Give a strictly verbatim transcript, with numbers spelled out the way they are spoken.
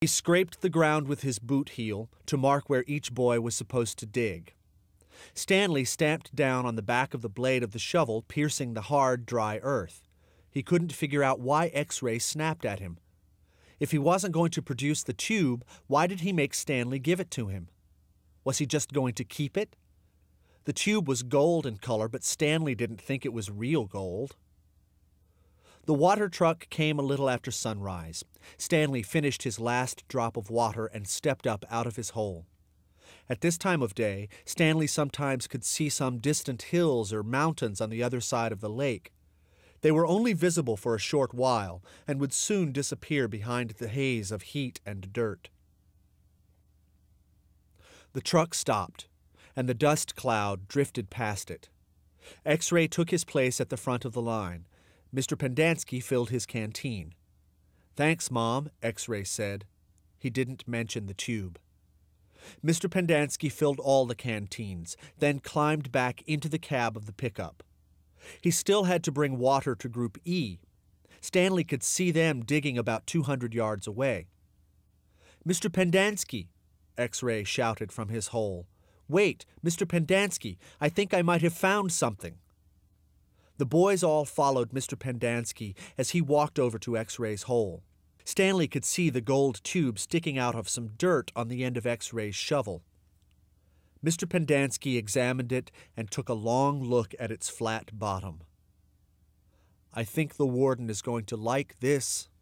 He scraped the ground with his boot heel to mark where each boy was supposed to dig. Stanley stamped down on the back of the blade of the shovel, piercing the hard, dry earth. He couldn't figure out why X-Ray snapped at him. If he wasn't going to produce the tube, why did he make Stanley give it to him? Was he just going to keep it? The tube was gold in color, but Stanley didn't think it was real gold. The water truck came a little after sunrise. Stanley finished his last drop of water and stepped up out of his hole. At this time of day, Stanley sometimes could see some distant hills or mountains on the other side of the lake. They were only visible for a short while and would soon disappear behind the haze of heat and dirt. The truck stopped, and the dust cloud drifted past it. X-Ray took his place at the front of the line. Mister Pendanski filled his canteen. "Thanks, Mom," X-Ray said. He didn't mention the tube. Mister Pendanski filled all the canteens, then climbed back into the cab of the pickup. He still had to bring water to Group E. Stanley could see them digging about two hundred yards away. "Mister Pendanski," X-Ray shouted from his hole. "Wait, Mister Pendanski, I think I might have found something." The boys all followed Mister Pendanski as he walked over to X-Ray's hole. Stanley could see the gold tube sticking out of some dirt on the end of X-Ray's shovel. Mister Pendanski examined it and took a long look at its flat bottom. "I think the warden is going to like this,"